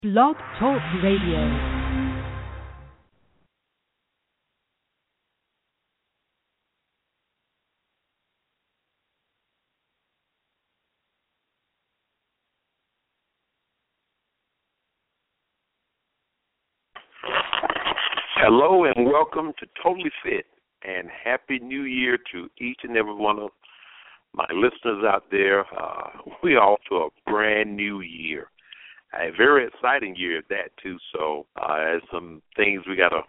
Blog Talk Radio. Hello and welcome to Totally Fit, and Happy New Year to each and every one of my listeners out there. We are off to a brand new year, a very exciting year at that too. So there's some things we got to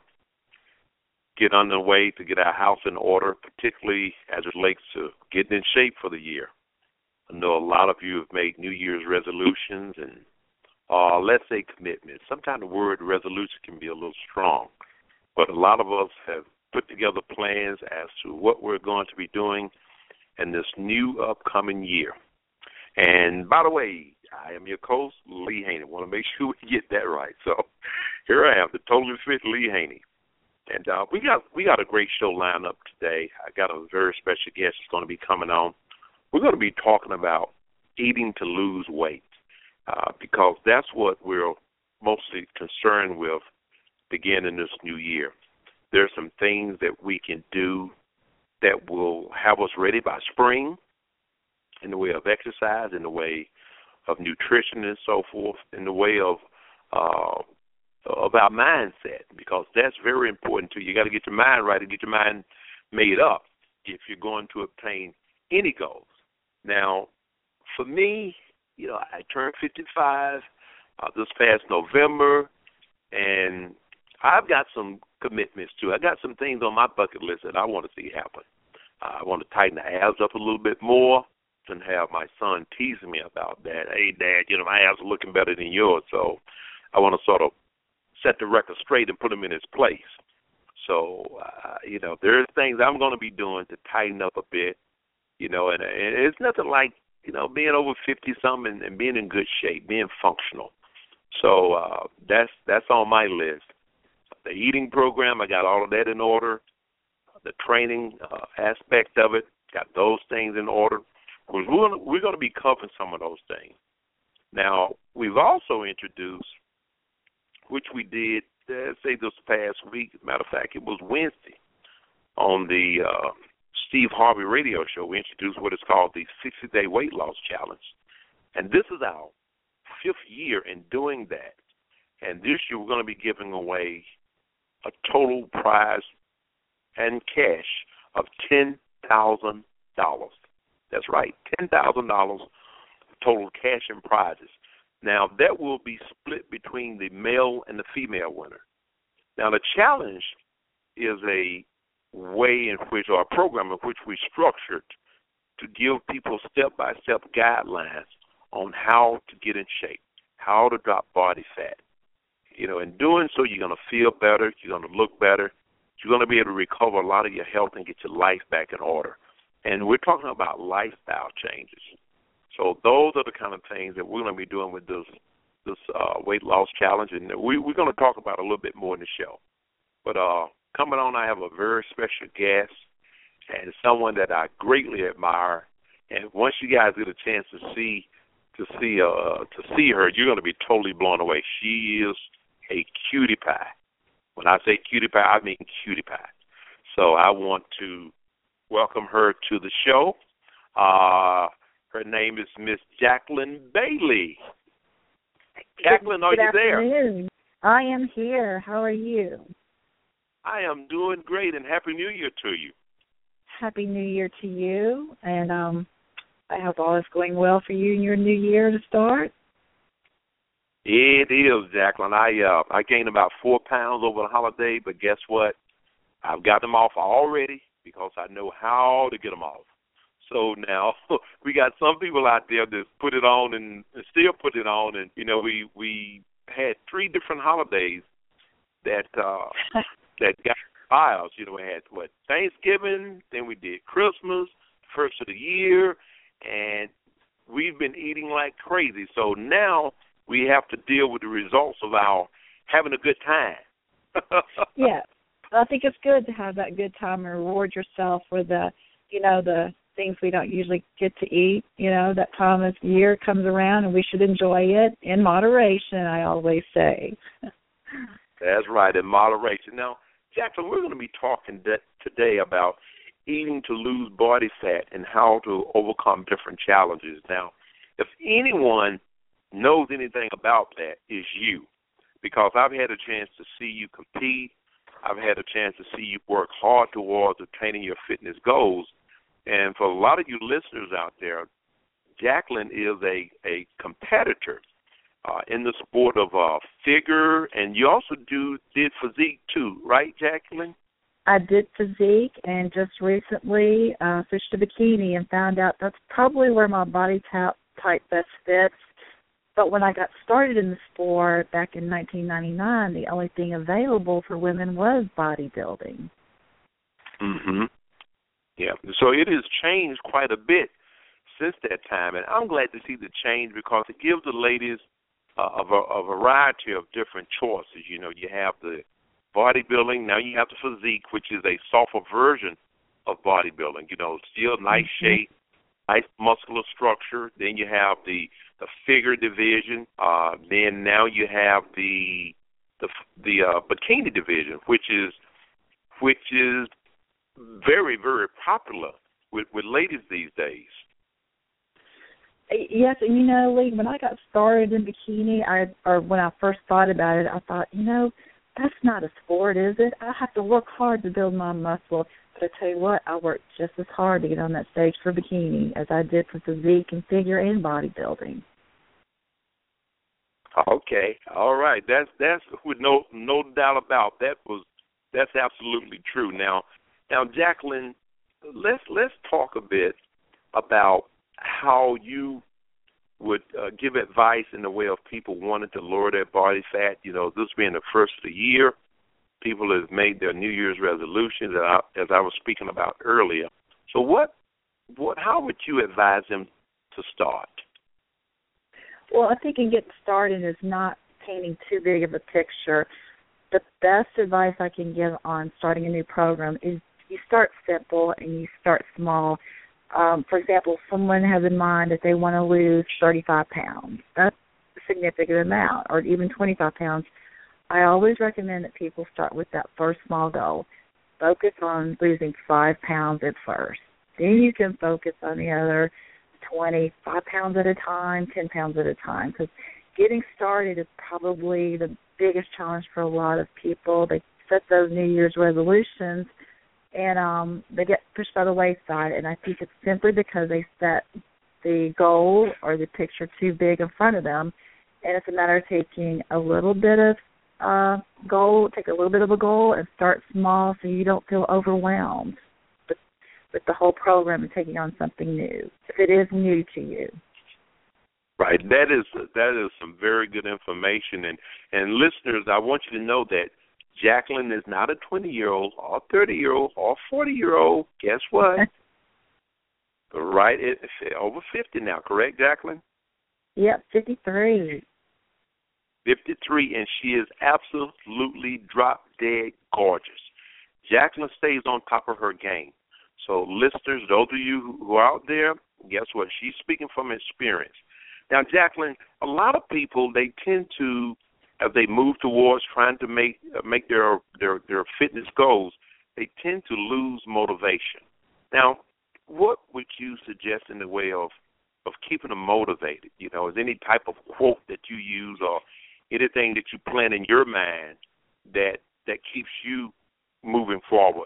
get underway to get our house in order, particularly as it relates to getting in shape for the year. I know a lot of you have made New Year's resolutions and let's say commitments. Sometimes the word resolution can be a little strong. But a lot of us have put together plans as to what we're going to be doing in this new upcoming year. And by the way, I am your host, Lee Haney. I want to make sure we get that right. So here I am, the Totally Fit Lee Haney. And we got a great show lined up today. I got a very special guest that's going to be coming on. We're going to be talking about eating to lose weight because that's what we're mostly concerned with beginning this new year. There are some things that we can do that will have us ready by spring in the way of exercise, in the way of nutrition and so forth, in the way of our mindset, because that's very important too. You got to get your mind right and get your mind made up if you're going to obtain any goals. Now, for me, I turned 55 this past November, and I've got some commitments, too. I got some things on my bucket list that I want to see happen. I want to tighten the abs up a little bit more and have my son teasing me about that. Hey, Dad, my abs are looking better than yours. So I want to sort of set the record straight and put them in its place. So, there's things I'm going to be doing to tighten up a bit, and it's nothing like, being over 50-something and being in good shape, being functional. So that's on my list. The eating program, I got all of that in order. The training aspect of it, got those things in order. We're going to be covering some of those things. Now, we've also introduced, which we did, say this past week. As a matter of fact, it was Wednesday on the Steve Harvey radio show. We introduced what is called the 60-Day Weight Loss Challenge. And this is our 5th year in doing that. And this year we're going to be giving away a total prize and cash of $10,000. That's right, $10,000 total cash and prizes. Now, that will be split between the male and the female winner. Now, the challenge is a way in which, or a program in which we structured to give people step-by-step guidelines on how to get in shape, how to drop body fat. In doing so, you're going to feel better, you're going to look better, you're going to be able to recover a lot of your health and get your life back in order. And we're talking about lifestyle changes. So those are the kind of things that we're going to be doing with this weight loss challenge, and we're going to talk about a little bit more in the show. But coming on, I have a very special guest and someone that I greatly admire. And once you guys get a chance to see her, you're going to be totally blown away. She is a cutie pie. When I say cutie pie, I mean cutie pie. So I want to welcome her to the show. Her name is Miss Jacqueline Bailey. Jacqueline, are you there? Good afternoon. I am here. How are you? I am doing great, and Happy New Year to you. Happy New Year to you, and I hope all is going well for you in your new year to start. It is, Jacqueline. I gained about 4 pounds over the holiday, but guess what? I've got them off already because I know how to get them off. So now we got some people out there that put it on and still put it on, and we had 3 different holidays that that got by us. We had Thanksgiving, then we did Christmas, first of the year, and we've been eating like crazy. So now we have to deal with the results of our having a good time. Yeah, I think it's good to have that good time and reward yourself for the things we don't usually get to eat. That time of year comes around, and we should enjoy it in moderation, I always say. That's right, in moderation. Now, Jacqueline, we're going to be talking today about eating to lose body fat and how to overcome different challenges. Now, if anyone knows anything about that, it's you, because I've had a chance to see you compete. I've had a chance to see you work hard towards attaining your fitness goals. And for a lot of you listeners out there, Jacqueline is a competitor in the sport of figure, and you also did physique too, right, Jacqueline? I did physique, and just recently switched to bikini and found out that's probably where my body type best fits. But when I got started in the sport back in 1999, the only thing available for women was bodybuilding. Mm-hmm. Yeah, so it has changed quite a bit since that time, and I'm glad to see the change because it gives the ladies a variety of different choices. You have the bodybuilding, now you have the physique, which is a softer version of bodybuilding. Still nice shape, nice muscular structure. Then you have the figure division. Then now you have the bikini division, which is very, very popular with ladies these days. Yes, and Lee, when I got started in bikini, or when I first thought about it, I thought, that's not a sport, is it? I have to work hard to build my muscle. But I tell you what, I worked just as hard to get on that stage for bikini as I did for physique and figure and bodybuilding. Okay, all right. That's with no doubt about that. That's absolutely true. Now, Jacqueline, let's talk a bit about how you would give advice in the way of people wanting to lower their body fat. This being the first of the year, people have made their New Year's resolutions, as I was speaking about earlier. So how would you advise them to start? Well, I think in getting started is not painting too big of a picture. The best advice I can give on starting a new program is you start simple and you start small. For example, someone has in mind that they want to lose 35 pounds. That's a significant amount, or even 25 pounds. I always recommend that people start with that first small goal. Focus on losing 5 pounds at first. Then you can focus on the other 25 pounds at a time, 10 pounds at a time, because getting started is probably the biggest challenge for a lot of people. They set those New Year's resolutions, and they get pushed by the wayside, and I think it's simply because they set the goal or the picture too big in front of them, and it's a matter of taking a little bit of take a little bit of a goal and start small so you don't feel overwhelmed with the whole program and taking on something new, if it is new to you. Right. That is some very good information. And listeners, I want you to know that Jacqueline is not a 20-year-old or 30-year-old or 40-year-old. Guess what? Right. It's over 50 now, correct, Jacqueline? Yep, 53. 53, and she is absolutely drop-dead gorgeous. Jacqueline stays on top of her game. So, listeners, those of you who are out there, guess what? She's speaking from experience. Now, Jacqueline, a lot of people, they tend to, as they move towards trying to make their fitness goals, they tend to lose motivation. Now, what would you suggest in the way of keeping them motivated? Is any type of quote that you use or anything that you plan in your mind that keeps you moving forward?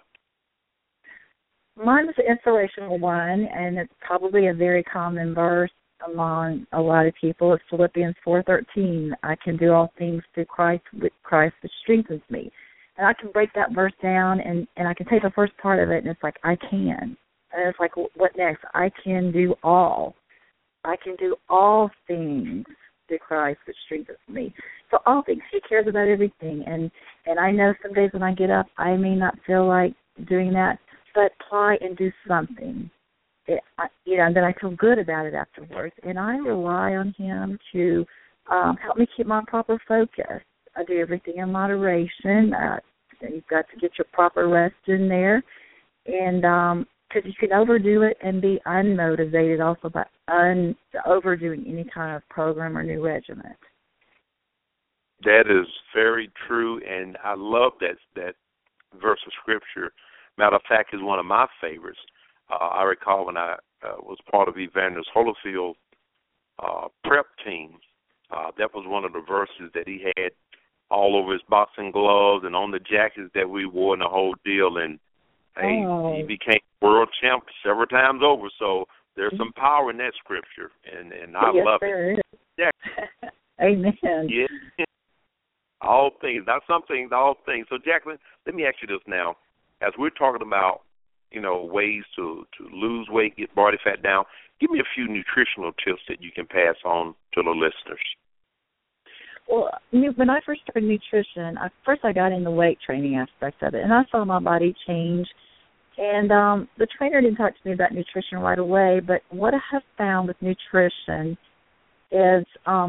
Mine is an inspirational one, and it's probably a very common verse among a lot of people. It's Philippians 4:13. I can do all things through Christ that strengthens me. And I can break that verse down, and I can take the first part of it, and it's like, I can. And it's like, what next? I can do all. I can do all things through Christ that strengthens me. So all things, He cares about everything. And I know some days when I get up, I may not feel like doing that, but try and do something. And then I feel good about it afterwards. And I rely on Him to help me keep my proper focus. I do everything in moderation. You've got to get your proper rest in there. And because you can overdo it and be unmotivated also by overdoing any kind of program or new regimen. That is very true, and I love that verse of Scripture. Matter of fact, is one of my favorites. I recall when I was part of Evangelist Holyfield prep team, that was one of the verses that he had all over his boxing gloves and on the jackets that we wore and the whole deal. And he became world champ several times over. So there's some power in that scripture, and I love it. Yes, amen. Yeah. All things, not some things, all things. So, Jacqueline, let me ask you this now. As we're talking about, ways to lose weight, get body fat down, give me a few nutritional tips that you can pass on to the listeners. Well, when I first started nutrition, I got in the weight training aspect of it, and I saw my body change. And the trainer didn't talk to me about nutrition right away, but what I have found with nutrition is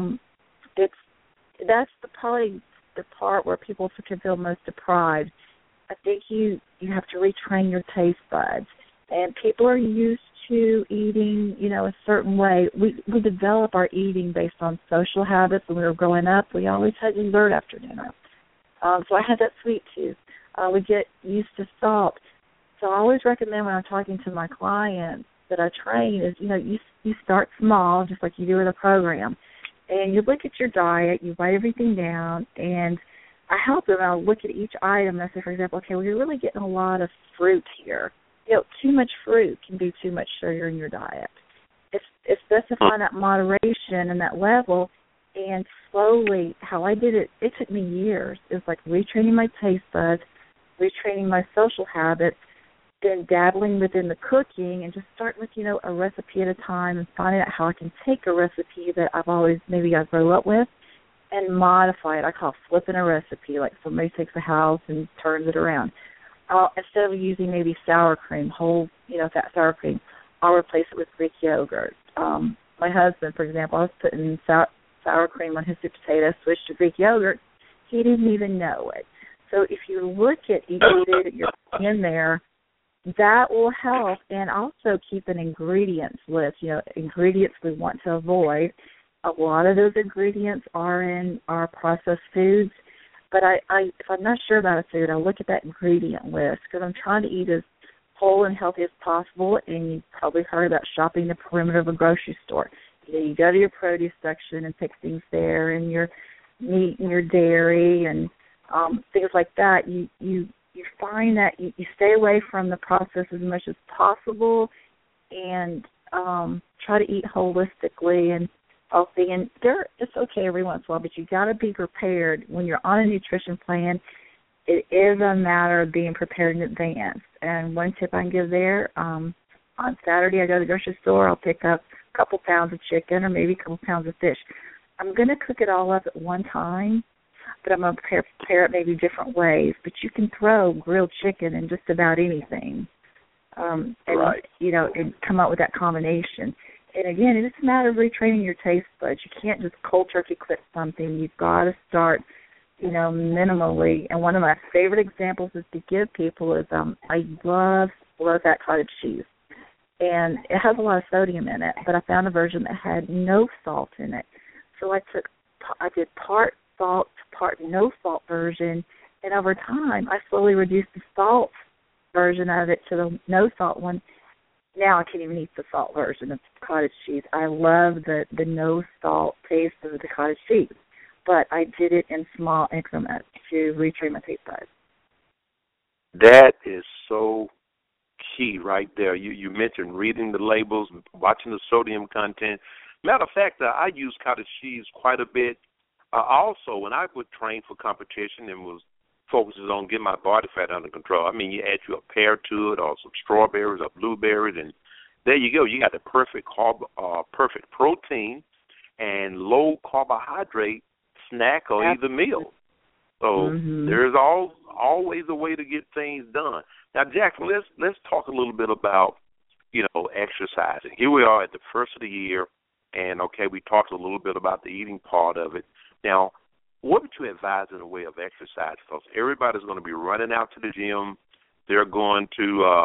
that's probably the part where people can feel most deprived. I think you have to retrain your taste buds. And people are used to eating, a certain way. We develop our eating based on social habits. When we were growing up, we always had dessert after dinner. So I had that sweet tooth. We get used to salt. So I always recommend when I'm talking to my clients that I train is, you start small, just like you do with a program. And you look at your diet, you write everything down, and I help them. I'll look at each item and I say, for example, okay, well, you're really getting a lot of fruit here. Too much fruit can be too much sugar in your diet. It's specifying that moderation and that level, and slowly, how I did it, it took me years. It was like retraining my taste buds, retraining my social habits, then dabbling within the cooking and just start with, a recipe at a time and finding out how I can take a recipe that I grew up with and modify it. I call flipping a recipe, like somebody takes a house and turns it around. Instead of using maybe sour cream, whole, fat sour cream, I'll replace it with Greek yogurt. My husband, for example, I was putting sour cream on his sweet potato, switched to Greek yogurt. He didn't even know it. So if you look at each food that you're putting in there, that will help, and also keep an ingredients list, ingredients we want to avoid. A lot of those ingredients are in our processed foods, but if I'm not sure about a food, I'll look at that ingredient list because I'm trying to eat as whole and healthy as possible, and you've probably heard about shopping the perimeter of a grocery store. You go to your produce section and pick things there, and your meat and your dairy and things like that. You find that you stay away from the process as much as possible and try to eat holistically and healthy. And it's okay every once in a while, but you got to be prepared. When you're on a nutrition plan, it is a matter of being prepared in advance. And one tip I can give there, on Saturday I go to the grocery store, I'll pick up a couple pounds of chicken or maybe a couple pounds of fish. I'm going to cook it all up at one time, but I'm going to prepare it maybe different ways. But you can throw grilled chicken in just about anything, and come up with that combination. And again, it's a matter of retraining your taste buds. You can't just cold turkey quit something. You've got to start, minimally. And one of my favorite examples is to give people is I love that cottage cheese, and it has a lot of sodium in it. But I found a version that had no salt in it, so I did part salt, part no salt version, and over time I slowly reduced the salt version of it to the no salt one. Now I can't even eat the salt version of cottage cheese. I love the no salt taste of the cottage cheese, but I did it in small increments to retrain my taste buds. That is so key right there. You mentioned reading the labels, watching the sodium content. Matter of fact, I use cottage cheese quite a bit. Also, when I would train for competition and was focuses on getting my body fat under control, you add you a pear to it or some strawberries or blueberries, and there you go. You got the perfect perfect protein and low carbohydrate snack or either meal. So there's always a way to get things done. Now, Jack, let's talk a little bit about exercising. Here we are at the first of the year, and we talked a little bit about the eating part of it. Now, what would you advise in the way of exercise? Because everybody's going to be running out to the gym. They're going to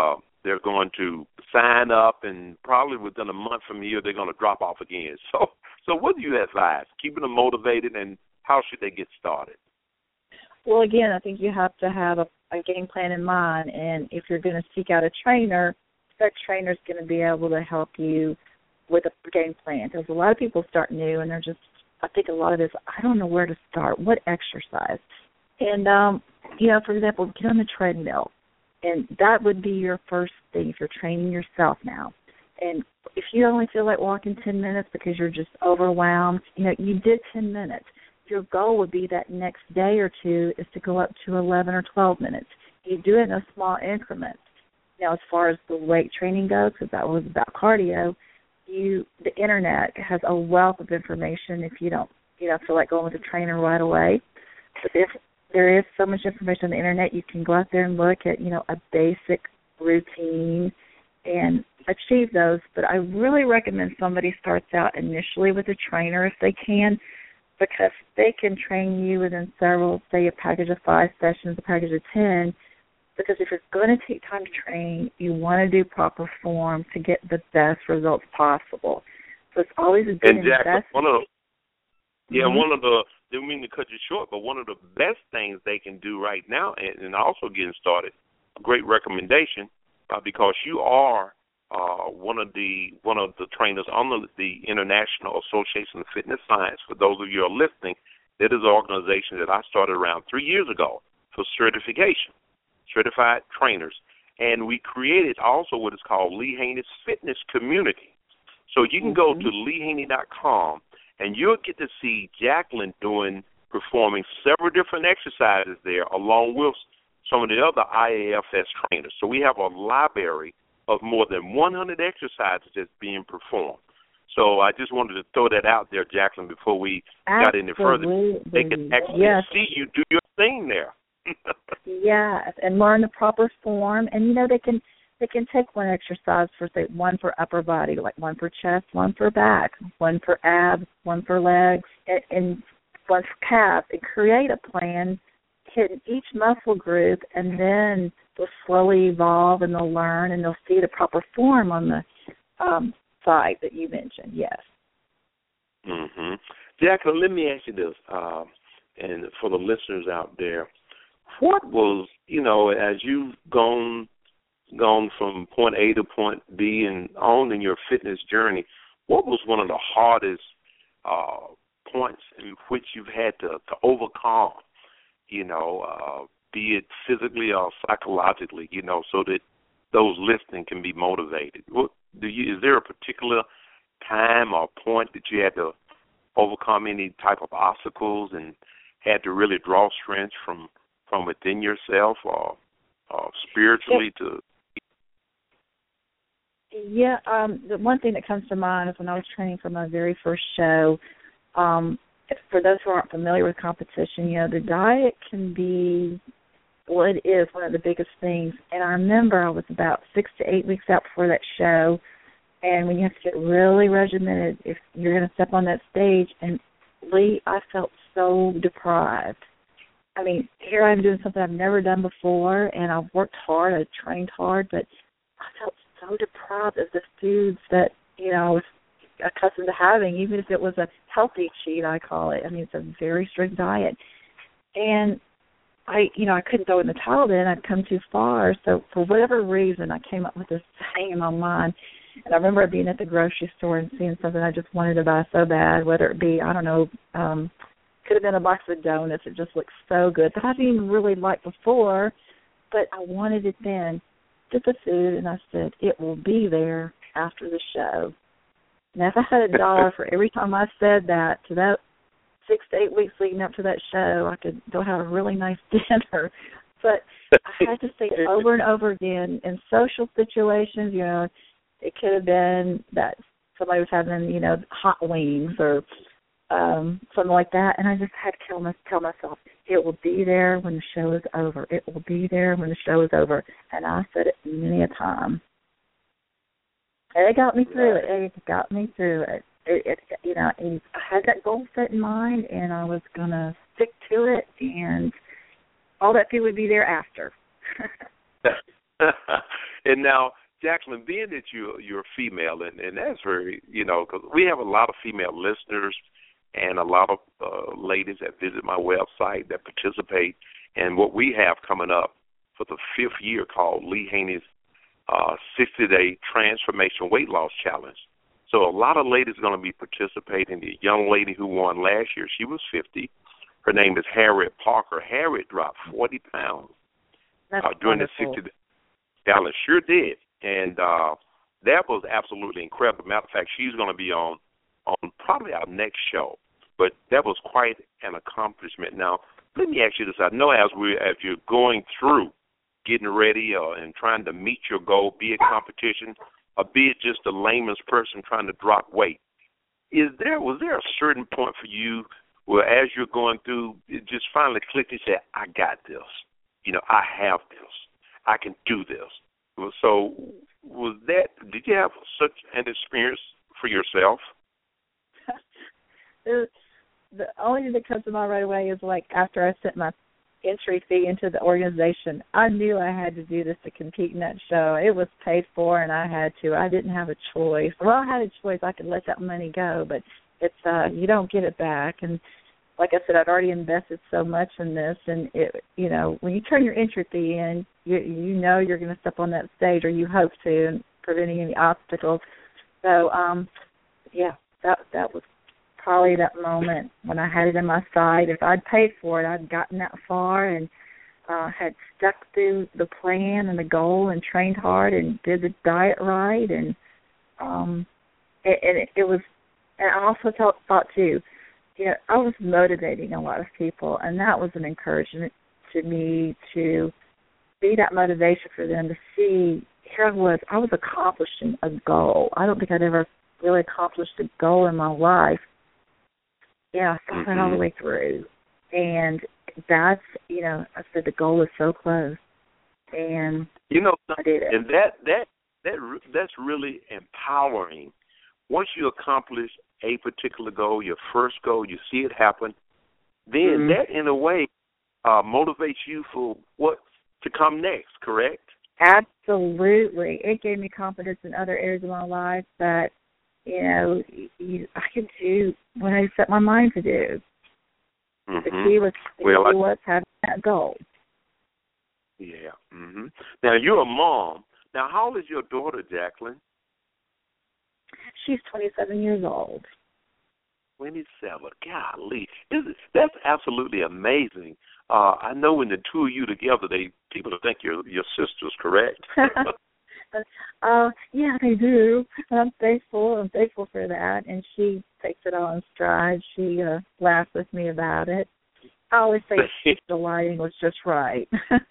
they're going to sign up, and probably within a month from here, they're going to drop off again. So what do you advise? Keeping them motivated, and how should they get started? Well, again, I think you have to have a game plan in mind, and if you're going to seek out a trainer, that trainer's going to be able to help you with a game plan. Because a lot of people start new, and they're just, I think a lot of it is, I don't know where to start, what exercise. And, for example, get on the treadmill, and that would be your first thing if you're training yourself now. And if you only feel like walking 10 minutes because you're just overwhelmed, you did 10 minutes. Your goal would be that next day or two is to go up to 11 or 12 minutes. You do it in a small increment. Now, as far as the weight training goes, because that was about cardio, the Internet has a wealth of information if you don't feel like going with a trainer right away. But if there is so much information on the Internet, you can go out there and look at, a basic routine and achieve those. But I really recommend somebody starts out initially with a trainer if they can, because they can train you within several, say a package of 5 sessions, a package of 10, because if you're going to take time to train, you want to do proper form to get the best results possible. So it's always a good investment. Didn't mean to cut you short, but one of the best things they can do right now, and also getting started, a great recommendation, because you are one of the trainers on the International Association of Fitness Science. For those of you who are listening, that is an organization that I started around 3 years ago for certification, certified trainers. And we created also what is called Lee Haney's Fitness Community. So you can go to leehaney.com, and you'll get to see Jacqueline performing several different exercises there, along with some of the other IAFS trainers. So we have a library of more than 100 exercises that's being performed. So I just wanted to throw that out there, Jacqueline, before we got any further. They can actually see you do your thing there. Yes, and learn the proper form. And, they can take one exercise for, say, one for upper body, like one for chest, one for back, one for abs, one for legs, and one for calves, and create a plan, hit each muscle group, and then they'll slowly evolve, and they'll learn, and they'll see the proper form on the side that you mentioned, yes. Mm-hmm. Jacqueline, let me ask you this, and for the listeners out there, what was, as you've gone from point A to point B and on in your fitness journey, what was one of the hardest points in which you've had to overcome, be it physically or psychologically, so that those listening can be motivated? Is there a particular time or point that you had to overcome any type of obstacles and had to really draw strength from within yourself or spiritually to? Yeah, the one thing that comes to mind is when I was training for my very first show. For those who aren't familiar with competition, the diet can be, it is one of the biggest things. And I remember I was about 6 to 8 weeks out before that show, and when you have to get really regimented, if you're going to step on that stage, and Lee, I felt so deprived. I mean, here I'm doing something I've never done before, and I've worked hard, I've trained hard, but I felt so deprived of the foods that, I was accustomed to having, even if it was a healthy cheat, I call it. I mean, it's a very strict diet. And I couldn't throw in the towel then. I'd come too far. So for whatever reason, I came up with this saying in my mind. And I remember being at the grocery store and seeing something I just wanted to buy so bad, whether it be, could have been a box of donuts. It just looked so good that I didn't even really like before, but I wanted it then. Just the food, and I said, it will be there after the show. Now, if I had $1 for every time I said that to that 6 to 8 weeks leading up to that show, I could go have a really nice dinner. But I had to say it over and over again in social situations. It could have been that somebody was having, hot wings or something like that, and I just had to tell myself, it will be there when the show is over. It will be there when the show is over. And I said it many a time. And it got me through it. It got me through it. I had that goal set in mind, and I was going to stick to it, and all that food would be there after. And now, Jacqueline, being that you're female, and that's very, because we have a lot of female listeners and a lot of ladies that visit my website that participate in what we have coming up for the 5th year called Lee Haney's 60-Day Transformation Weight Loss Challenge. So a lot of ladies are going to be participating. The young lady who won last year, she was 50. Her name is Harriet Parker. Harriet dropped 40 pounds during the 60 days. Challenge. Sure did. And that was absolutely incredible. Matter of fact, she's going to be on probably our next show. But that was quite an accomplishment. Now, let me ask you this. I know as you're going through getting ready and trying to meet your goal, be it competition or be it just a layman's person trying to drop weight, was there a certain point for you where as you're going through, it just finally clicked and said, I got this. I have this. I can do this. So did you have such an experience for yourself? The only thing that comes to mind right away is like after I sent my entry fee into the organization, I knew I had to do this to compete in that show. It was paid for, and I had to. I didn't have a choice. Well, I had a choice. I could let that money go, but it's you don't get it back. And like I said, I'd already invested so much in this, and when you turn your entry fee in, you know you're going to step on that stage, or you hope to, and preventing any obstacles. So, that was probably that moment when I had it in my sight. If I'd paid for it, I'd gotten that far and had stuck through the plan and the goal and trained hard and did the diet right. And it was, and I also thought too, I was motivating a lot of people, and that was an encouragement to me to be that motivation for them to see here I was accomplishing a goal. I don't think I'd ever really accomplished a goal in my life. Yeah, I thought that all the way through. And that's, I said the goal is so close. And I did it. And that's really empowering. Once you accomplish a particular goal, your first goal, you see it happen, then that in a way motivates you for what to come next, correct? Absolutely. It gave me confidence in other areas of my life that I can do what I set my mind to do. The key was having that goal. Yeah. Now, you're a mom. Now, how old is your daughter, Jacqueline? She's 27 years old. 27. Golly. That's absolutely amazing. I know when the two of you together, people think you're sisters, correct? Yeah, they do. I'm thankful for that. And she takes it all in stride. She laughs with me about it. I always say the lighting was just right.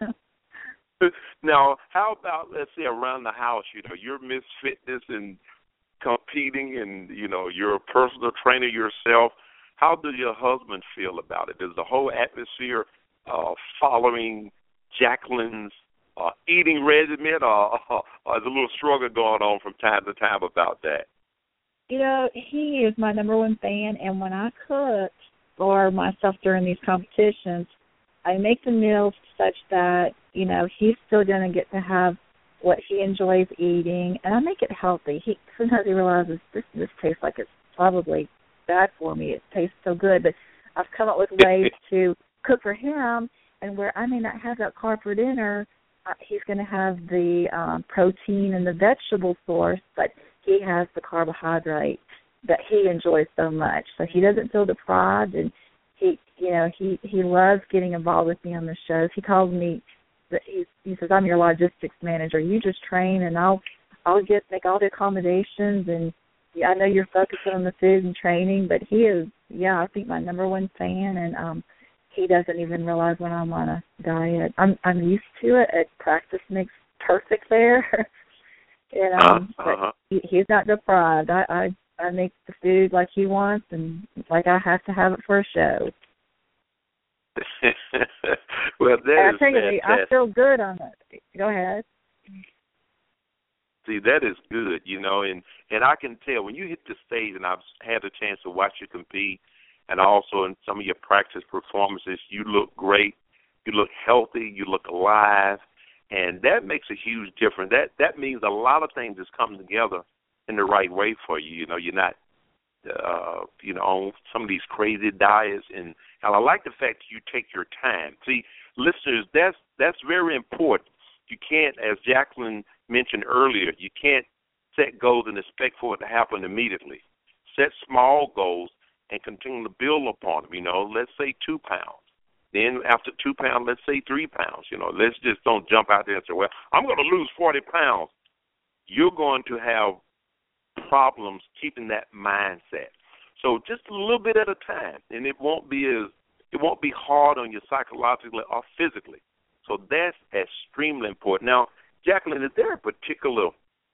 Now, how about, let's say, around the house, you're Miss Fitness and competing and, you're a personal trainer yourself. How does your husband feel about it? Does the whole atmosphere following Jacqueline's eating regimen, or is a little struggle going on from time to time about that? He is my number one fan, and when I cook for myself during these competitions, I make the meals such that, he's still going to get to have what he enjoys eating, and I make it healthy. Sometimes he realizes this tastes like it's probably bad for me. It tastes so good, but I've come up with ways to cook for him, and where I may not have that carb for dinner, he's going to have the protein and the vegetable source, but he has the carbohydrate that he enjoys so much. So he doesn't feel deprived, and he loves getting involved with me on the shows. He calls me. He says, "I'm your logistics manager. You just train, and I'll make all the accommodations. And I know you're focusing on the food and training, but he is, I think my number one fan, and he doesn't even realize when I'm on a diet. I'm used to it. Practice makes perfect there, but he's not deprived. I make the food like he wants, and like I have to have it for a show." Well, that is fantastic. I feel good on it. Go ahead. See, that is good, and I can tell when you hit the stage, and I've had a chance to watch you compete, and also in some of your practice performances, you look great, you look healthy, you look alive, And that makes a huge difference. That means a lot of things is coming together in the right way for you. You know, you're not, on some of these crazy diets. And I like the fact that you take your time. See, listeners, that's very important. You can't, as Jacqueline mentioned earlier, you can't set goals and expect for it to happen immediately. Set small goals and continue to build upon them. You know, let's say 2 pounds. Then after 2 pounds, let's say 3 pounds. You know, let's just don't jump out there and say, well, I'm going to lose 40 pounds. You're going to have problems keeping that mindset. So just a little bit at a time, and it won't be hard on you psychologically or physically. So that's extremely important. Now, Jacqueline, is there a particular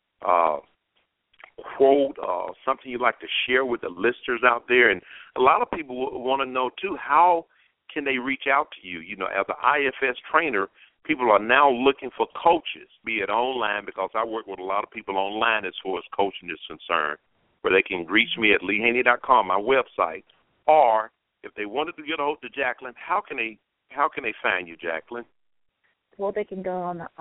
quote or something you'd like to share with the listeners out there? And a lot of people want to know, too, how can they reach out to you? You know, as an IFS trainer, people are now looking for coaches, be it online, because I work with a lot of people online as far as coaching is concerned, where they can reach me at LeeHaney.com, my website, or if they wanted to get a hold of Jacqueline, how can they find you, Jacqueline? Well, they can go on the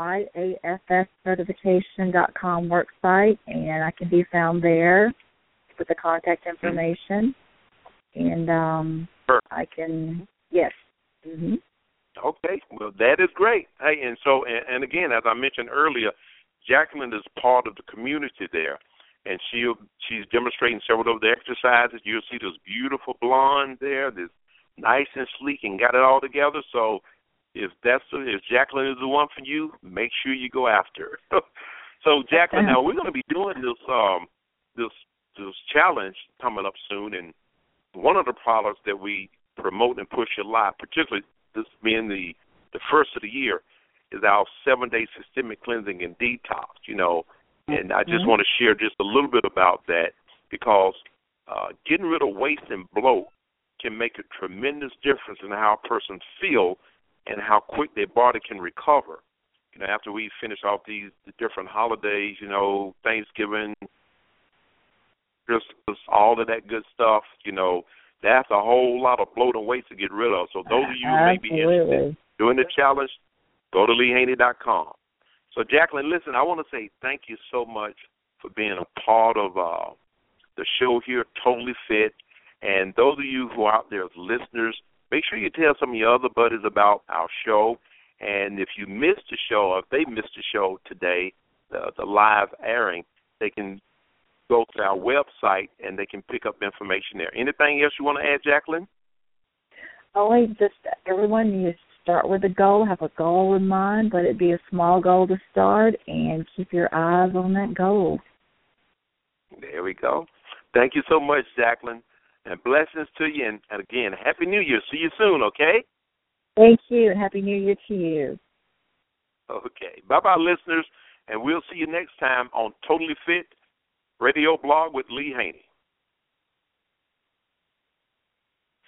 IAFScertification.com worksite, and I can be found there with the contact information. And I can, yes. Mm-hmm. Okay, well, that is great. Hey, and so, and again, as I mentioned earlier, Jacqueline is part of the community there, and she's demonstrating several of the exercises. You'll see this beautiful blonde there, this nice and sleek, and got it all together. So if Jacqueline is the one for you, make sure you go after her. So, Jacqueline, now we're going to be doing this challenge coming up soon, and one of the products that we promote and push a lot, particularly this being the first of the year, is our 7-day systemic cleansing and detox, you know. And I just want to share just a little bit about that, because getting rid of waste and bloat can make a tremendous difference in how a person feels and how quick their body can recover. You know, after we finish off the different holidays, you know, Thanksgiving, Christmas, all of that good stuff, you know, that's a whole lot of bloat and waste to get rid of. So those of you who may be interested in doing the challenge, go to LeeHaney.com. So, Jacqueline, listen, I want to say thank you so much for being a part of the show here, Totally Fit. And those of you who are out there as listeners, make sure you tell some of your other buddies about our show. And if you missed the show, or if they missed the show today, the live airing, they can go to our website and they can pick up information there. Anything else you want to add, Jacqueline? Only just everyone needs to start with a goal, have a goal in mind, but it be a small goal to start, and keep your eyes on that goal. There we go. Thank you so much, Jacqueline, and blessings to you. And again, Happy New Year. See you soon, okay? Thank you, and Happy New Year to you. Okay. Bye-bye, listeners, and we'll see you next time on Totally Fit Radio Blog with Lee Haney.